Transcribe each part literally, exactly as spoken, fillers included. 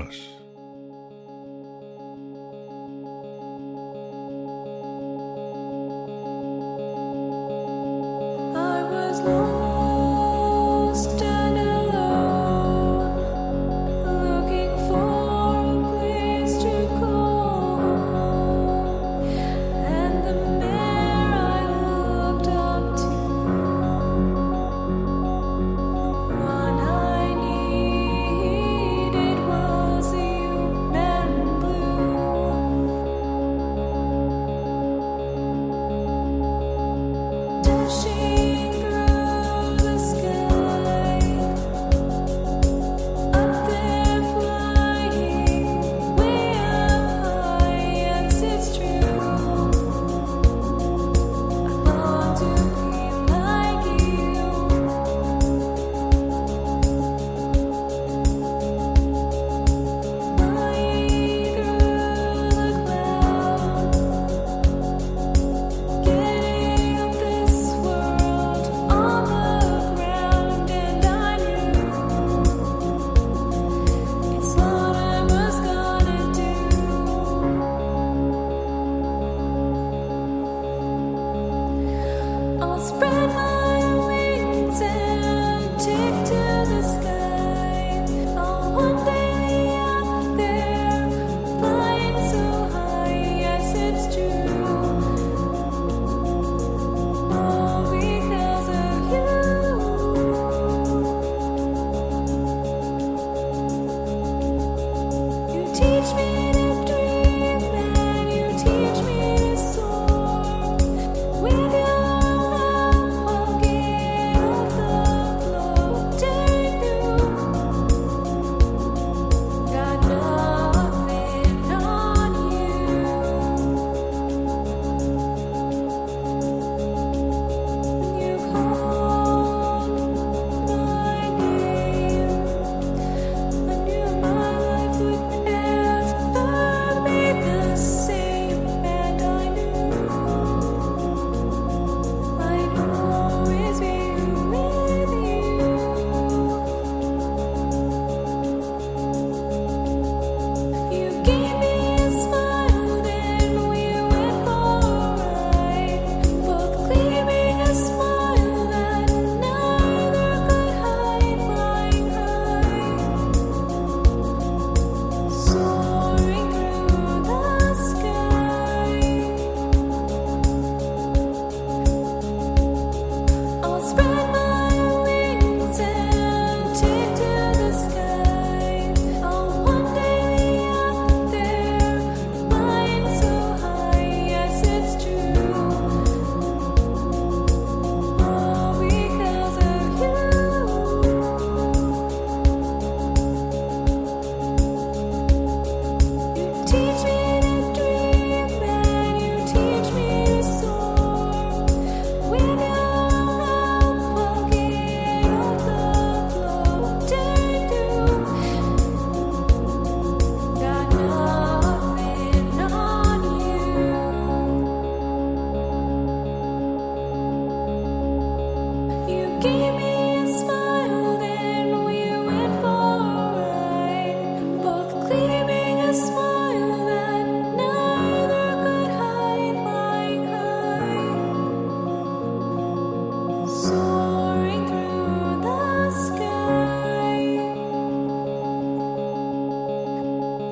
us. I was lost and alone, looking for a place to call home, and the man I looked up to, the one I needed was you and blue. Dashing through the sky, up there flying way up high. Yes, it's true. I long to be like you. Flying through the clouds, getting up this world on the ground, and I knew it's what I was gonna do. I'll spread my wings and take to the sky. I'll one day be up there, flying so high. Yes, it's true. All because of you. You teach me to dream and you teach me to soar. With your love, I'll get off the floor, tearing through. Got nothing on you. You called my name. I knew my life would never be the same, and I knew I'd always be with you. You gave me a smile, then we went for a ride, both claiming a smile that neither could hide, flying high, soaring through the sky. I'll spread my wings and take to the sky. I'll one day be up there, flying so high. Yes, it's true. All because of you. You teach me to dream and you teach me to soar. With your love, I'll get off the floor, tearing through. Got nothing on you. You gave me a smile, then we went for a ride, both claiming a smile that neither could hide, flying high, soaring through the sky.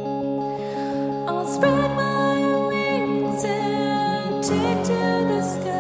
I'll spread my wings and take to the sky.